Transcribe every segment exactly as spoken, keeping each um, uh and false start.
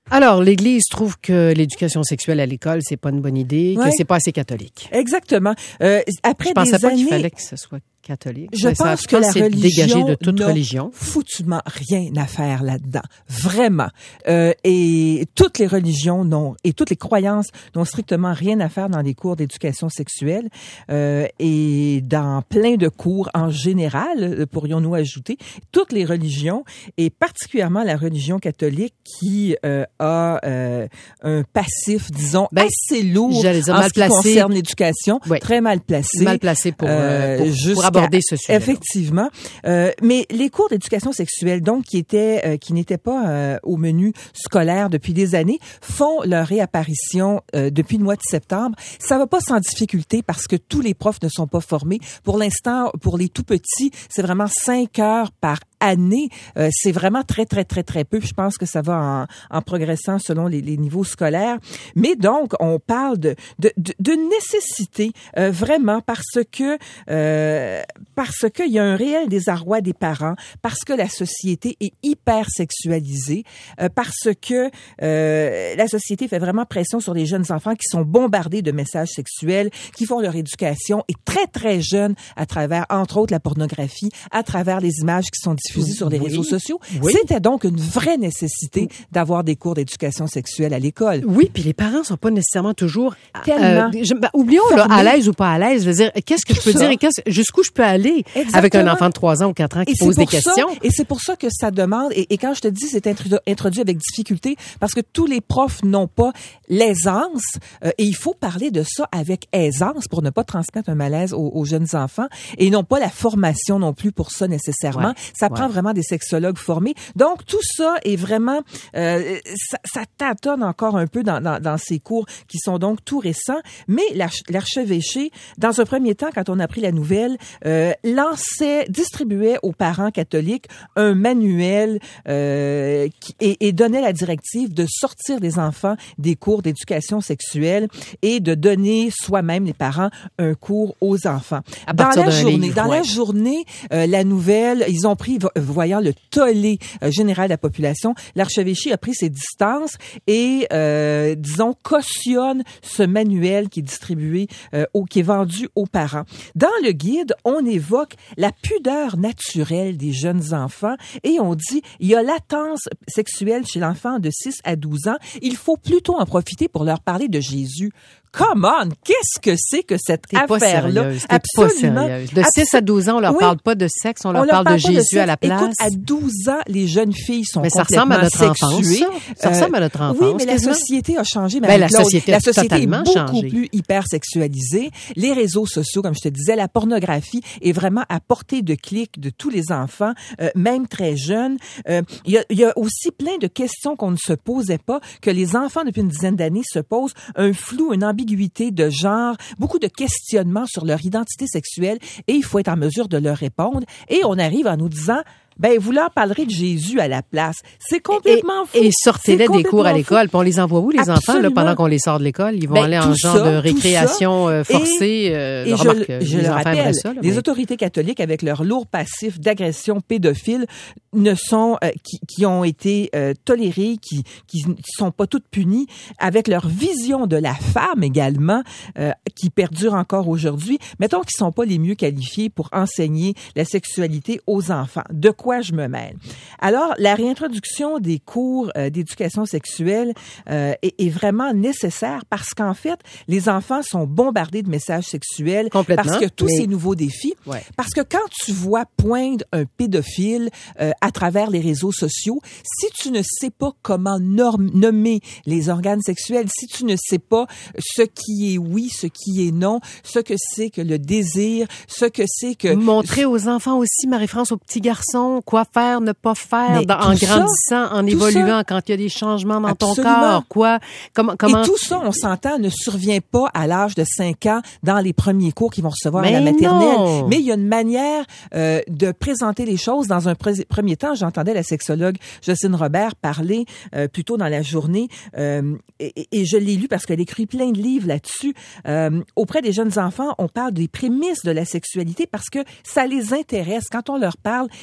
Alors, l'Église trouve que l'éducation sexuelle à l'école, c'est pas une bonne idée, ouais. que c'est pas assez catholique. Exactement. Euh, après Je pensais des pas années, qu'il fallait que ce soit catholique. Je ça, pense je que pense la c'est religion dégagé de toute n'a religion. foutument rien à faire là-dedans. Vraiment. Euh, et toutes les religions n'ont, et toutes les croyances n'ont strictement rien à faire dans les cours d'éducation sexuelle. Euh, et dans plein de cours en général, pourrions-nous ajouter, toutes les religions, et particulièrement la religion catholique qui euh, a euh, un passif, disons, ben, assez lourd en dire, ce qui placé. concerne l'éducation. Oui. Très mal placé. Mal placé pour, euh, pour, euh, pour aborder ce sujet. Effectivement. Euh, mais les cours d'éducation sexuelle, donc, qui étaient, euh, qui n'étaient pas euh, au menu scolaire depuis des années, font leur réapparition euh, depuis le mois de septembre. Ça va pas sans difficulté parce que tous les profs ne sont pas formés. Pour l'instant, pour les tout petits, c'est vraiment cinq heures par année. Euh, c'est vraiment très, très, très, très peu. Je pense que ça va en, en progressant selon les, les niveaux scolaires. Mais donc, on parle de, de, de, de nécessité, euh, vraiment, parce que, euh, parce qu'il y a un réel désarroi des parents, parce que la société est hyper sexualisée, euh, parce que euh, la société fait vraiment pression sur les jeunes enfants qui sont bombardés de messages sexuels, qui font leur éducation et très, très jeunes à travers, entre autres, la pornographie, à travers les images qui sont diffusées sur les oui. réseaux sociaux. Oui. C'était donc une vraie nécessité d'avoir des cours d'éducation sexuelle à l'école. Oui, puis les parents sont pas nécessairement toujours Tellement euh, je, ben, oublions là, à l'aise ou pas à l'aise. Je veux dire, qu'est-ce que Tout je peux ça. dire et qu'est-ce, jusqu'où je peux aller Exactement. avec un enfant de trois ans ou quatre ans qui Et pose c'est des pour ça- questions. et c'est pour ça que ça demande, et, et quand je te dis c'est introdu- introduit avec difficulté, parce que tous les profs n'ont pas l'aisance, euh, et il faut parler de ça avec aisance pour ne pas transmettre un malaise aux, aux jeunes enfants, et ils n'ont pas la formation non plus pour ça nécessairement. Ouais. Ça Ouais. prend vraiment des sexologues formés. Donc tout ça est vraiment, euh, ça, ça tâtonne encore un peu dans, dans, dans ces cours qui sont donc tout récents, mais l'arch- l'archevêché, dans un premier temps, quand on a pris la nouvelle, euh, lançait, distribuait aux parents catholiques un manuel euh, qui, et, et donnait la directive de sortir des enfants des cours d'éducation sexuelle et de donner soi-même, les parents, un cours aux enfants. À Dans partir la d'un journée, livre, dans ouais. la journée, euh, la nouvelle, ils ont pris, vo- voyant le tollé euh, général de la population, l'archevêché a pris ses distances et, euh, disons, cautionne ce manuel qui est distribué, euh, au, qui est vendu aux parents. Dans le guide, on évoque la pudeur naturelle des jeunes enfants et on dit, il y a latence sexuelle chez l'enfant de six à douze ans. Il faut plutôt en profiter pour leur parler de Jésus. Come on! Qu'est-ce que c'est que cette T'es pas affaire-là? sérieuse, t'es pas sérieuse. De six à douze ans, on leur Oui. parle pas de sexe, on leur On parle leur de parle pas Jésus sexe. à la place. Écoute, à douze ans, les jeunes filles sont Mais ça complètement ressemble à notre enfance, sexuées. ça. Ça ressemble à notre enfance, Oui, mais la quasiment. société a changé. Ben, la Marie-Claude. société a la société est totalement beaucoup changé. plus hyper sexualisée. Les réseaux sociaux, comme je te disais, la pornographie est vraiment à portée de clic de tous les enfants, euh, même très jeunes. Euh, Il y, a, il y a aussi plein de questions qu'on ne se posait pas, que les enfants depuis une dizaine d'années se posent. Un flou, une ambiguïté de genre, beaucoup de questionnements sur leur identité sexuelle et il faut être en mesure de leur répondre. Et on arrive en nous disant, ben vous leur parlerez de Jésus à la place. C'est complètement et, fou. Et sortez-les C'est des cours à complètement l'école. Puis on les envoie où, les Absolument. enfants, là, pendant qu'on les sort de l'école? Ils vont Ben, aller en tout genre ça, de tout récréation ça. euh, forcée. Euh, Et remarque, je, je les le enfants rappelle, aimeraient ça, là, les mais... autorités catholiques, avec leur lourd passif d'agression pédophile, ne sont euh, qui, qui ont été euh, tolérés, qui qui sont pas toutes punies, avec leur vision de la femme également, euh, qui perdure encore aujourd'hui. Mettons qu'ils sont pas les mieux qualifiés pour enseigner la sexualité aux enfants. De quoi je me mêle? Alors, la réintroduction des cours euh, d'éducation sexuelle euh, est, est vraiment nécessaire parce qu'en fait, les enfants sont bombardés de messages sexuels Complètement, parce que tous mais... ces nouveaux défis. Ouais. Parce que quand tu vois poindre un pédophile euh, à travers les réseaux sociaux, si tu ne sais pas comment norme, nommer les organes sexuels, si tu ne sais pas ce qui est oui, ce qui est non, ce que c'est que le désir, ce que c'est que... Montrer aux enfants aussi, Marie-France, aux petits garçons, quoi faire, ne pas faire, dans, en ça, grandissant, en évoluant, ça, quand il y a des changements dans absolument. ton corps, quoi, comment, comment... Et tout ça, on s'entend, ne survient pas à l'âge de cinq ans dans les premiers cours qu'ils vont recevoir Mais à la maternelle. non. Mais il y a une manière euh, de présenter les choses. Dans un pre- premier temps, j'entendais la sexologue Jocelyne Robert parler euh, plus tôt dans la journée, euh, et, et je l'ai lu parce qu'elle écrit plein de livres là-dessus. Euh, auprès des jeunes enfants, on parle des prémices de la sexualité parce que ça les intéresse. Quand on leur parle des beaux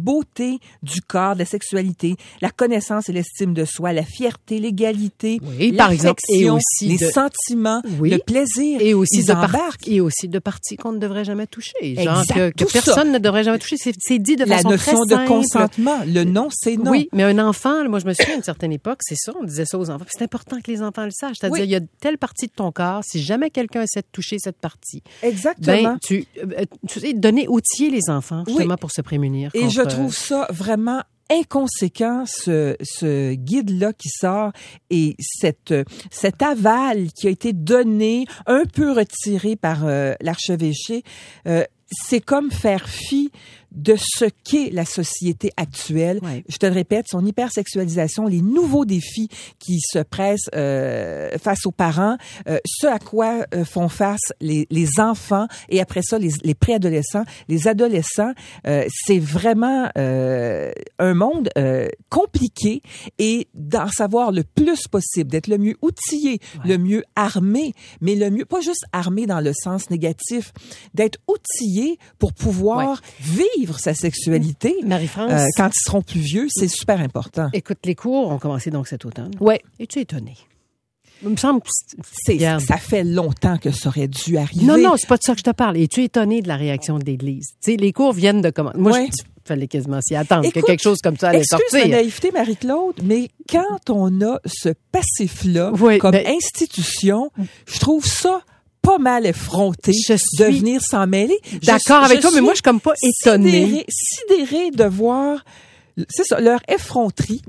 beauté du corps, de la sexualité, la connaissance et l'estime de soi, la fierté, l'égalité, oui, par exemple, et aussi les de... sentiments, oui, le plaisir. Et aussi, ils de embarquent. Par... et aussi de parties qu'on ne devrait jamais toucher. Genre exact, que, que personne ça. ne devrait jamais toucher. C'est, c'est dit de la façon très simple. La notion de consentement. Le non, c'est non. Oui, mais un enfant, moi, je me souviens à une certaine époque, c'est ça, on disait ça aux enfants. Puis c'est important que les enfants le sachent. C'est-à-dire, oui. il y a telle partie de ton corps, si jamais quelqu'un essaie de toucher cette partie. Exactement. Ben, tu, tu sais, donner outiller les enfants, justement, oui. pour se prémunir. Et contre... je trouve ça vraiment inconséquent, ce, ce guide-là qui sort et cette, cet aval qui a été donné, un peu retiré par euh, l'archevêché, euh, c'est comme faire fi de ce qu'est la société actuelle. Ouais. Je te le répète, son hypersexualisation, les nouveaux défis qui se pressent euh, face aux parents, euh, ce à quoi euh, font face les, les enfants et après ça, les, les préadolescents, les adolescents. Euh, c'est vraiment euh, un monde euh, compliqué et d'en savoir le plus possible, d'être le mieux outillé, ouais. le mieux armé, mais le mieux, pas juste armé dans le sens négatif, d'être outillé pour pouvoir ouais. vivre sa sexualité. Marie-France, euh, quand ils seront plus vieux, c'est super important. Écoute, les cours ont commencé donc cet automne. Oui. Es-tu étonnée? Il me semble que c'est, ça fait longtemps que ça aurait dû arriver. Non, non, c'est pas de ça que je te parle. Es-tu étonnée de la réaction de l'Église? Tu sais, les cours viennent de commencer. Moi, ouais. je fallait quasiment s'y attendre Écoute, que quelque chose comme ça allait sortir. Excuse ma naïveté, Marie-Claude, mais quand on a ce passif-là oui, comme ben, institution, je trouve ça pas mal effronté je suis de venir s'en mêler. D'accord je, avec je toi, mais moi, je suis comme pas étonnée. Sidérée, sidérée de voir, c'est ça, leur effronterie.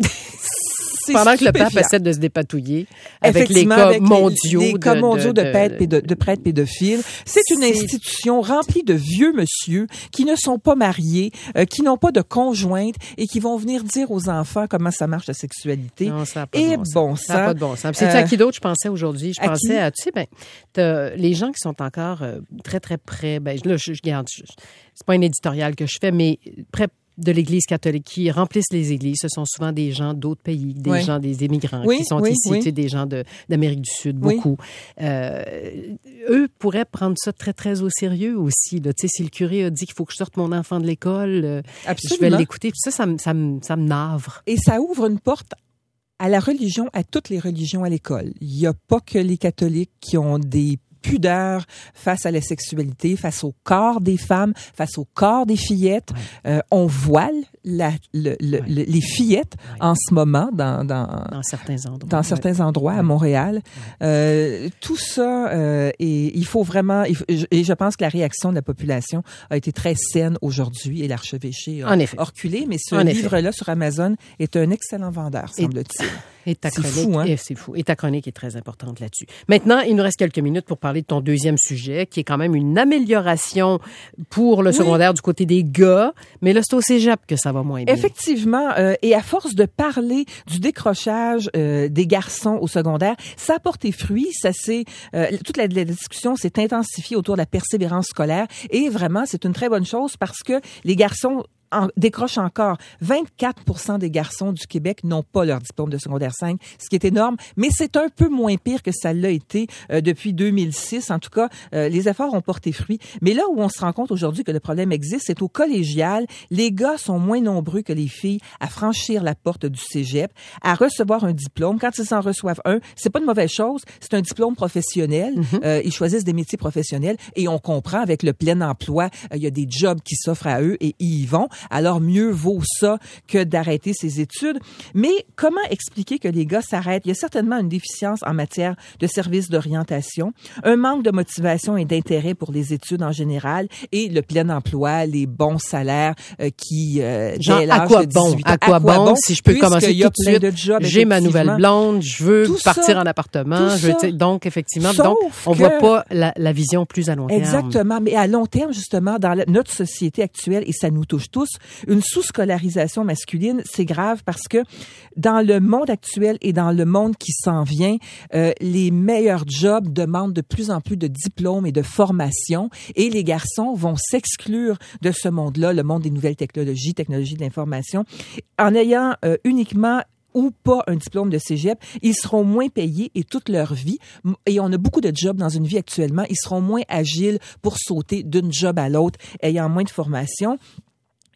Pendant que le pape essaie de se dépatouiller avec les cas avec mondiaux, les, les cas de, mondiaux de, de, de, de, de prêtres pédophiles. C'est, c'est une institution remplie de vieux monsieur qui ne sont pas mariés, euh, qui n'ont pas de conjointe et qui vont venir dire aux enfants comment ça marche la sexualité. Non, ça n'a pas et de bon sens. bon Ça n'a pas de bon sens. C'est euh, à qui d'autre je pensais aujourd'hui? Je pensais à, à tu sais, ben, t'as les gens qui sont encore euh, très, très près. Ben, là, je, je garde, je, c'est pas un éditorial que je fais, mais près de l'Église catholique qui remplissent les églises. Ce sont souvent des gens d'autres pays, des oui. gens, des immigrants oui, qui sont oui, ici, oui. tu sais, des gens de, d'Amérique du Sud, beaucoup. Oui. Euh, eux pourraient prendre ça très, très au sérieux aussi. Là. Tu sais, si le curé a dit qu'il faut que je sorte mon enfant de l'école, euh, je vais l'écouter. Puis ça, ça, ça, me, ça me navre. Et ça ouvre une porte à la religion, à toutes les religions à l'école. Il n'y a pas que les catholiques qui ont des pudeur face à la sexualité, face au corps des femmes, face au corps des fillettes. Ouais. Euh, on voile la, le, le, ouais. le, les fillettes ouais. en ce moment dans, dans, dans certains endroits, dans certains ouais. endroits ouais. à Montréal. Ouais. Euh, tout ça, euh, et il faut vraiment, il faut, et je pense que la réaction de la population a été très saine aujourd'hui et l'archevêché a, a reculé, mais ce en livre-là effet. Sur Amazon est un excellent vendeur, semble-t-il. Et ta c'est chronique, fou, hein? et c'est fou. Et ta chronique est très importante là-dessus. Maintenant, il nous reste quelques minutes pour parler de ton deuxième sujet, qui est quand même une amélioration pour le oui. secondaire du côté des gars. Mais là, c'est au cégep que ça va moins bien. Effectivement. Euh, et à force de parler du décrochage euh, des garçons au secondaire, ça a porté fruit. Ça s'est, euh, toute la, la discussion s'est intensifiée autour de la persévérance scolaire. Et vraiment, c'est une très bonne chose parce que les garçons En, décroche encore. vingt-quatre pour cent des garçons du Québec n'ont pas leur diplôme de secondaire cinq, ce qui est énorme, mais c'est un peu moins pire que ça l'a été euh, depuis deux mille six. En tout cas, euh, les efforts ont porté fruit. Mais là où on se rend compte aujourd'hui que le problème existe, c'est au collégial. Les gars sont moins nombreux que les filles à franchir la porte du cégep, à recevoir un diplôme. Quand ils en reçoivent un, c'est pas une mauvaise chose, c'est un diplôme professionnel. Mm-hmm. Euh, ils choisissent des métiers professionnels et on comprend avec le plein emploi, il euh, y a des jobs qui s'offrent à eux et ils y vont. Alors, mieux vaut ça que d'arrêter ses études. Mais comment expliquer que les gars s'arrêtent? Il y a certainement une déficience en matière de services d'orientation, un manque de motivation et d'intérêt pour les études en général et le plein emploi, les bons salaires euh, qui, euh, Genre, dès l'âge à quoi de dix-huit bon? ans, À quoi, à quoi bon, bon? Si je peux commencer tout de suite, de jobs, j'ai ma nouvelle blonde, je veux tout partir ça, en appartement. Je veux, donc, effectivement, Sauf donc, on que, voit pas la, la vision plus à long terme. Exactement. Mais à long terme, justement, dans la, notre société actuelle, et ça nous touche tous, une sous-scolarisation masculine, c'est grave parce que dans le monde actuel et dans le monde qui s'en vient, euh, les meilleurs jobs demandent de plus en plus de diplômes et de formation et les garçons vont s'exclure de ce monde-là, le monde des nouvelles technologies, technologies de l'information, en ayant euh, uniquement ou pas un diplôme de cégep, ils seront moins payés et toute leur vie, et on a beaucoup de jobs dans une vie actuellement, ils seront moins agiles pour sauter d'une job à l'autre, ayant moins de formation.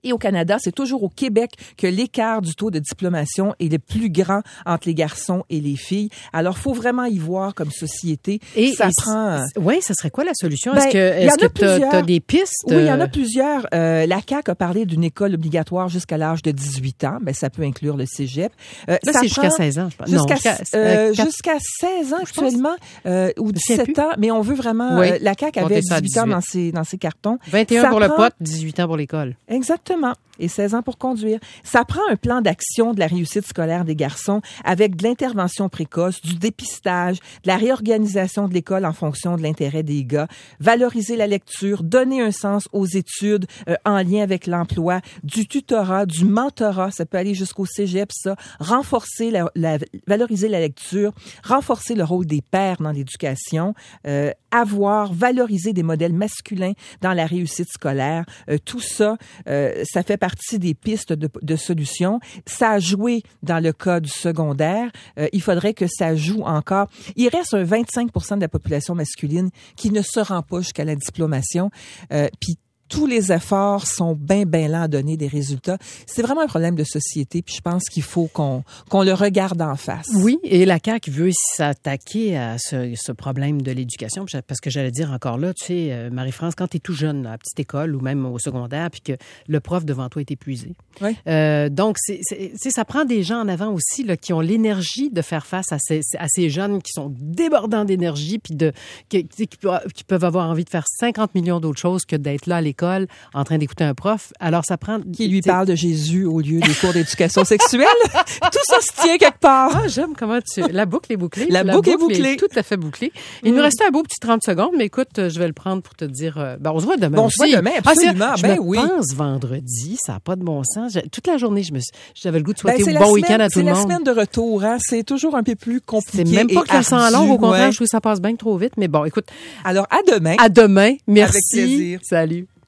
Et au Canada, c'est toujours au Québec que l'écart du taux de diplomation est le plus grand entre les garçons et les filles. Alors, faut vraiment y voir comme société. Et ça et prend. Oui, ça serait quoi la solution? Ben, est-ce que est-ce que tu as des pistes? Oui, il y en a plusieurs. Euh, la C A Q a parlé d'une école obligatoire jusqu'à l'âge de dix-huit ans. Ben, ça peut inclure le cégep. Euh, Là, c'est jusqu'à seize ans, je pense. Jusqu'à, non, jusqu'à, euh, jusqu'à seize ans actuellement, euh, ou dix-sept ans. Mais on veut vraiment. Oui. Euh, la C A Q avait dix-huit ans dans ses dans ses cartons. vingt et un ça pour prend... le pote, dix-huit ans pour l'école. Exactement. Et seize ans pour conduire. Ça prend un plan d'action de la réussite scolaire des garçons avec de l'intervention précoce, du dépistage, de la réorganisation de l'école en fonction de l'intérêt des gars, valoriser la lecture, donner un sens aux études euh, en lien avec l'emploi, du tutorat, du mentorat, ça peut aller jusqu'au cégep, ça, renforcer la, la valoriser la lecture, renforcer le rôle des pères dans l'éducation, euh, avoir, valoriser des modèles masculins dans la réussite scolaire, euh, tout ça, euh, ça fait partie des pistes de, de solutions. Ça a joué dans le cas du secondaire. Euh, il faudrait que ça joue encore. Il reste un vingt-cinq pour cent de la population masculine qui ne se rend pas jusqu'à la diplomation. Euh, puis tous les efforts sont bien, bien lents à donner des résultats. C'est vraiment un problème de société, puis je pense qu'il faut qu'on qu'on le regarde en face. Oui, et la C A Q veut s'attaquer à ce, ce problème de l'éducation, parce que j'allais dire encore là, tu sais, Marie-France, quand tu es tout jeune, à la petite école ou même au secondaire, puis que le prof devant toi est épuisé. Oui. Euh, donc, c'est, c'est, ça prend des gens en avant aussi là, qui ont l'énergie de faire face à ces, à ces jeunes qui sont débordants d'énergie, puis de, qui, qui, qui peuvent avoir envie de faire cinquante millions d'autres choses que d'être là à l'école en train d'écouter un prof. Alors, ça prend... Qui lui parle de Jésus au lieu des cours d'éducation sexuelle. Tout ça se tient quelque part. Ah, j'aime comment tu... La boucle est bouclée. La, la boucle, boucle est bouclée. Est tout à fait bouclée. Il mmh. nous restait un beau petit trente secondes, mais écoute, je vais le prendre pour te dire... Euh, ben, on se voit demain bon, aussi. On se voit demain, absolument. Ah, je ben me oui. pense vendredi, ça n'a pas de bon sens. Je, toute la journée, je me, j'avais le goût de souhaiter ben, un bon semaine, week-end à tout le monde. C'est la semaine de retour. Hein? C'est toujours un peu plus compliqué. C'est même pas que ça sent long. Au contraire, ouais. je trouve que ça passe bien trop vite. Mais bon, écoute... Alors, à demain. À demain. Merci. Avec plaisir. Salut.